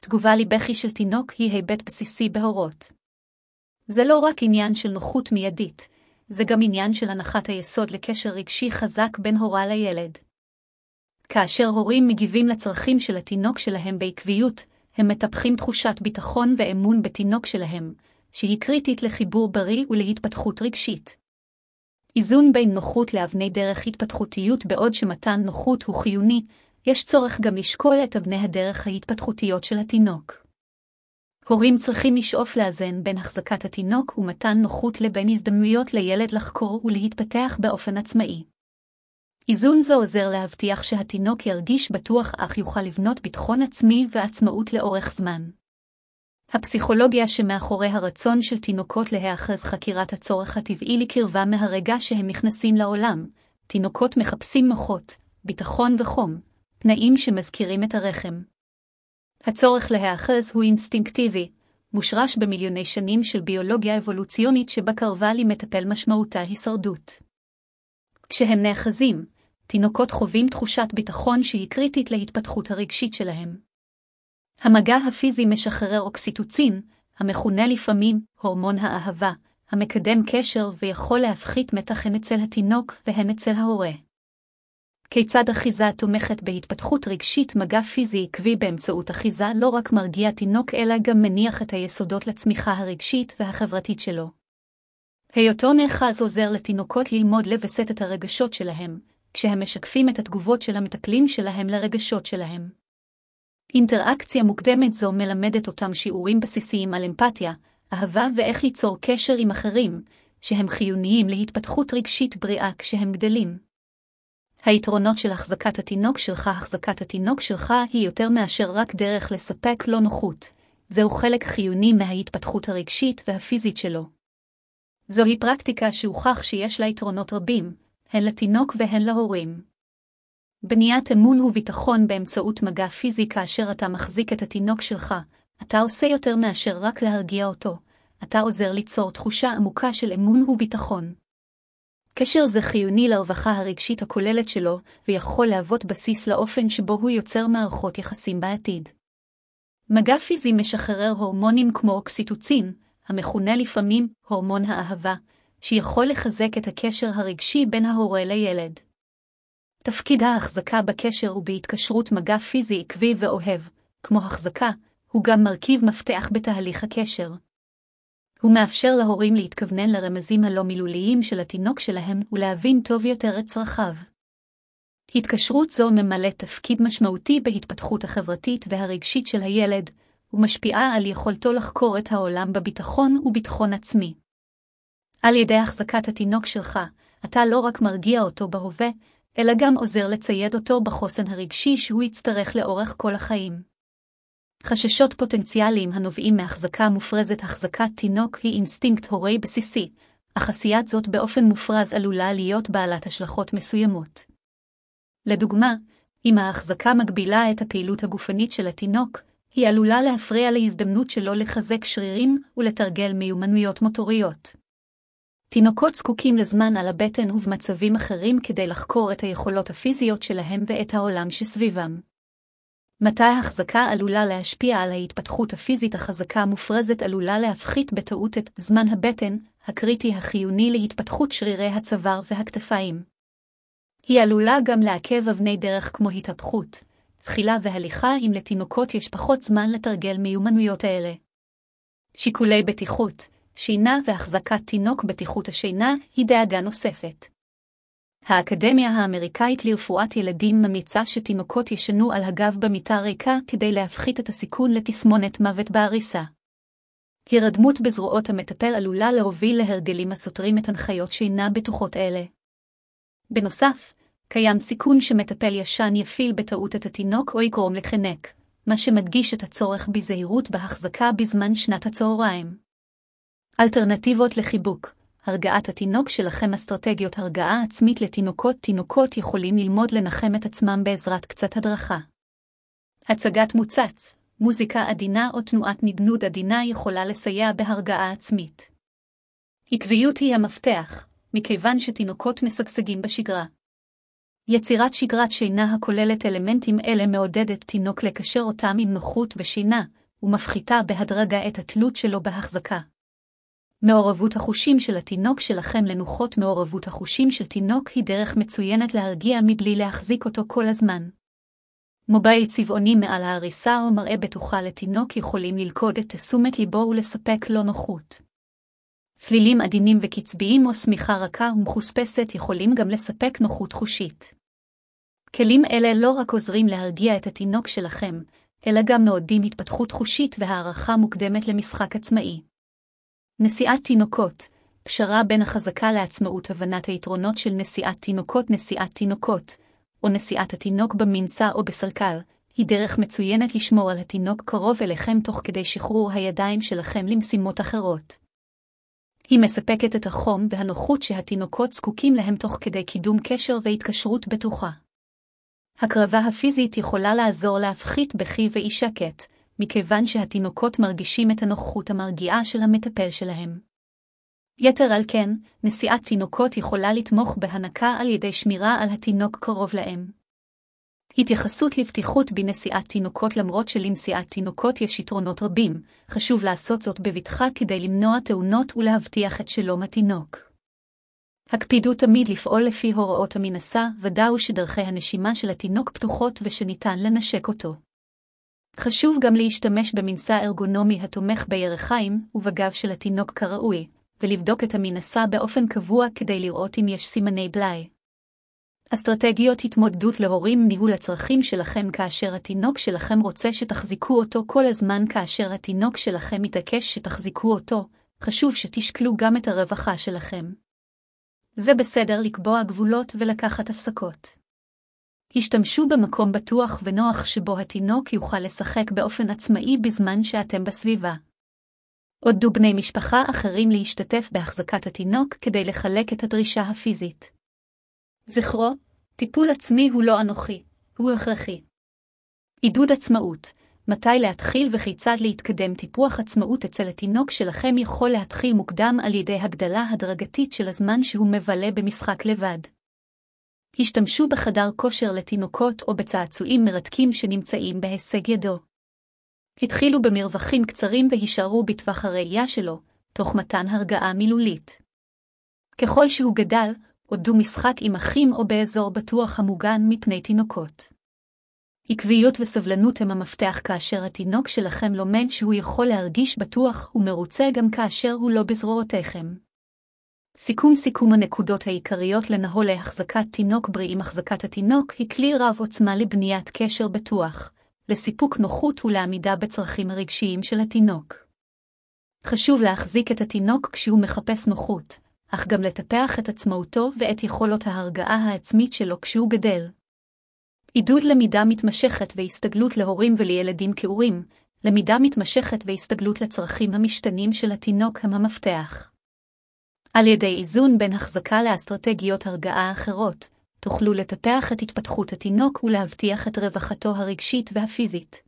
תגובה לבכי של תינוק היא היבט בסיסי בהורות. זה לא רק עניין של נוחות מיידית, זה גם עניין של הנחת היסוד לקשר רגשי חזק בין הורה לילד. כאשר הורים מגיבים לצרכים של התינוק שלהם בעקביות, הם מטפחים תחושת ביטחון ואמון בתינוק שלהם, שהיא קריטית לחיבור בריא ולהתפתחות רגשית. איזון בין נוחות לאבני דרך התפתחותיות. בעוד שמתן נוחות הוא חיוני, יש צורך גם לשקול את אבני הדרך ההתפתחותיות של התינוק. הורים צריכים לשאוף לאזן בין החזקת התינוק ומתן נוחות לבין הזדמנויות לילד לחקור ולהתפתח באופן עצמאי. איזון זה עוזר להבטיח שהתינוק ירגיש בטוח אך יוכל לבנות ביטחון עצמי ועצמאות לאורך זמן. הפסיכולוגיה שמאחורי הרצון של תינוקות להיאחז חקירת הצורך הטבעי לקרבה מהרגע שהם נכנסים לעולם. תינוקות מחפשים מוחות, ביטחון וחום, תנאים שמזכירים את הרחם. הצורך להיאחז הוא אינסטינקטיבי, מושרש במיליוני שנים של ביולוגיה אבולוציונית שבה קרבה לי מטפל משמעותה הישרדות. כשהם נאחזים, תינוקות חווים תחושת ביטחון שהיא קריטית להתפתחות הרגשית שלהם. המגע הפיזי משחרר אוקסיטוצין, המכונה לפעמים הורמון האהבה, המקדם קשר ויכול להפחית מתח הן אצל התינוק והן אצל ההורה. כיצד אחיזה תומכת בהתפתחות רגשית? מגע פיזי עקבי באמצעות אחיזה לא רק מרגיע תינוק אלא גם מניח את היסודות לצמיחה הרגשית והחברתית שלו. היותו נאחז עוזר לתינוקות ללמוד לווסת את הרגשות שלהם, כשהם משקפים את התגובות של המטפלים שלהם לרגשות שלהם. אינטראקציה מוקדמת זו מלמדת אותם שיעורים בסיסיים על אמפתיה, אהבה ואיך ליצור קשר עם אחרים, שהם חיוניים להתפתחות רגשית בריאה כשהם גדלים. היתרונות של החזקת התינוק שלך. החזקת התינוק שלך היא יותר מאשר רק דרך לספק לו נוחות. זהו חלק חיוני מההתפתחות הרגשית והפיזית שלו. זוהי פרקטיקה שהוכח שיש לה יתרונות רבים, הן לתינוק והן להורים. בניית אמון וביטחון באמצעות מגע פיזי. כאשר אתה מחזיק את התינוק שלך, אתה עושה יותר מאשר רק להרגיע אותו. אתה עוזר ליצור תחושה עמוקה של אמון וביטחון. קשר זה חיוני לרווחה הרגשית הכוללת שלו, ויכול להוות בסיס לאופן שבו הוא יוצר מערכות יחסים בעתיד. מגע פיזי משחרר הורמונים כמו אוקסיטוצין, המכונה לפעמים הורמון האהבה, שיכול לחזק את הקשר הרגשי בין ההורה לילד. תפקיד ההחזקה בקשר ובהתקשרות. מגע פיזי עקבי ואוהב, כמו החזקה, הוא גם מרכיב מפתח בתהליך הקשר. הוא מאפשר להורים להתכוונן לרמזים הלא מילוליים של התינוק שלהם ולהבין טוב יותר את צרכיו. התקשרות זו ממלאת תפקיד משמעותי בהתפתחות החברתית והרגשית של הילד, ומשפיעה על יכולתו לחקור את העולם בביטחון וביטחון עצמי. על ידי החזקת התינוק שלך, אתה לא רק מרגיע אותו בהווה, אלא גם עוזר לצייד אותו בחוסן הרגשי שהוא יצטרך לאורך כל החיים. חששות פוטנציאליים הנובעים מהחזקה מופרזת. החזקת תינוק היא אינסטינקט הורי בסיסי, אך עשיית זאת באופן מופרז עלולה להיות בעלת השלכות מסוימות. לדוגמה, אם ההחזקה מגבילה את הפעילות הגופנית של התינוק, היא עלולה להפריע להזדמנות שלו לחזק שרירים ולתרגל מיומנויות מוטוריות. תינוקות זקוקים לזמן על הבטן ובמצבים אחרים כדי לחקור את היכולות הפיזיות שלהם ואת העולם שסביבם. מתי ההחזקה עלולה להשפיע על ההתפתחות הפיזית? החזקה המופרזת עלולה להפחית בטעות את זמן הבטן, הקריטי החיוני להתפתחות שרירי הצוואר והכתפיים. היא עלולה גם לעכב אבני דרך כמו התהפכות, זחילה והליכה אם לתינוקות יש פחות זמן לתרגל מיומנויות האלה. שיקולי בטיחות, שינה והחזקת תינוק. בטיחות השינה היא דאגה נוספת. האקדמיה האמריקאית לרפואת ילדים ממליצה שתינוקות ישנו על הגב במיטה ריקה כדי להפחית את הסיכון לתסמונת מוות בעריסה. הירדמות בזרועות המטפל עלולה להוביל להרגלים הסותרים את הנחיות שינה בטוחות אלה. בנוסף, קיים סיכון שמטפל ישן יפיל בטעות את התינוק או יגרום לחנק, מה שמדגיש את הצורך בזהירות בהחזקה בזמן שנת הצהריים. אלטרנטיבות לחיבוק. הרגעת התינוק שלכם. אסטרטגיות הרגעה עצמית לתינוקות. תינוקות יכולים ללמוד לנחם את עצמם בעזרת קצת הדרכה. הצגת מוצץ, מוזיקה עדינה או תנועת נדנוד עדינה יכולה לסייע בהרגעה עצמית. עקביות היא המפתח, מכיוון שתינוקות משגשגים בשגרה. יצירת שגרת שינה הכוללת אלמנטים אלה מעודדת תינוק לקשר אותם עם נוחות ושינה, ומפחיתה בהדרגה את התלות שלו בהחזקה. מעורבות החושים של התינוק שלכם לנוחות. מעורבות החושים של תינוק היא דרך מצוינת להרגיע מבלי להחזיק אותו כל הזמן. מובייל צבעוני מעל העריסה או מראה בטוחה לתינוק יכולים ללכוד את תשומת ליבו ולספק לו נוחות. צלילים עדינים וקצביים או שמיכה רכה ומחוספסת יכולים גם לספק נוחות חושית. כלים אלה לא רק עוזרים להרגיע את התינוק שלכם, אלא גם מעודדים התפתחות חושית והערכה מוקדמת למשחק עצמאי. נסיעת תינוקות, פשרה בין החזקה לעצמאות. הבנת היתרונות של נסיעת תינוקות. נסיעת תינוקות, או נסיעת התינוק במנסה או בסלקל, היא דרך מצוינת לשמור על התינוק קרוב אליכם תוך כדי שחרור הידיים שלכם למשימות אחרות. היא מספקת את החום והנוחות שהתינוקות זקוקים להם תוך כדי קידום קשר והתקשרות בטוחה. הקרבה הפיזית יכולה לעזור להפחית בכי ואי שקט, מכיוון שהתינוקות מרגישים את הנוחות המרגיעה של המטפל שלהם. יתר על כן, נסיעת תינוקות יכולה לתמוך בהנקה על ידי שמירה על התינוק קרוב להם. התייחסות לבטיחות בנסיעת תינוקות. למרות שלנסיעת תינוקות יש יתרונות רבים, חשוב לעשות זאת בבטחה כדי למנוע תאונות ולהבטיח את שלום התינוק. הקפידו תמיד לפעול לפי הוראות המנסה, ודאו שדרכי הנשימה של התינוק פתוחות ושניתן לנשק אותו. חשוב גם להשתמש במנסה ארגונומי התומך בירכיים ובגב של התינוק כראוי, ולבדוק את המנסה באופן קבוע כדי לראות אם יש סימני בלאי. אסטרטגיות התמודדות להורים. ניהול הצרכים שלכם. כאשר התינוק שלכם רוצה שתחזיקו אותו כל הזמן, כאשר התינוק שלכם מתעקש שתחזיקו אותו, חשוב שתשקלו גם את הרווחה שלכם. זה בסדר לקבוע גבולות ולקחת הפסקות. השתמשו במקום בטוח ונוח שבו התינוק יוכל לשחק באופן עצמאי בזמן שאתם בסביבה. עודדו בני משפחה אחרים להשתתף בהחזקת התינוק כדי לחלק את הדרישה הפיזית. זכרו, טיפול עצמי הוא לא אנוכי, הוא הכרחי. עידוד עצמאות. מתי להתחיל וכיצד להתקדם. טיפוח עצמאות אצל התינוק שלכם יכול להתחיל מוקדם על ידי הגדלה הדרגתית של הזמן שהוא מבלה במשחק לבד. השתמשו בחדר כושר לתינוקות או בצעצועים מרתקים שנמצאים בהישג ידו. התחילו במרווחים קצרים והישארו בטווח הראייה שלו, תוך מתן הרגעה מילולית. ככל שהוא גדל, עודדו משחק עם אחים או באזור בטוח המוגן מפני תינוקות. עקביות וסבלנות הם המפתח. כאשר התינוק שלכם לומד שהוא יכול להרגיש בטוח ומרוצה גם כאשר הוא לא בזרועותיכם. סיכום הנקודות העיקריות לנהול להחזקת תינוק בריאים. החזקת התינוק היא כלי רב עוצמה לבניית קשר בטוח, לסיפוק נוחות ולעמידה בצרכים הרגשיים של התינוק. חשוב להחזיק את התינוק כשהוא מחפש נוחות, אך גם לטפח את עצמאותו ואת יכולות ההרגעה העצמית שלו כשהוא גדל. עידוד למידה מתמשכת והסתגלות להורים ולילדים כהורים. למידה מתמשכת והסתגלות לצרכים המשתנים של התינוק הם המפתח. על ידי איזון בין החזקה לאסטרטגיות הרגעה אחרות, תוכלו לטפח את התפתחות התינוק ולהבטיח את רווחתו הרגשית והפיזית.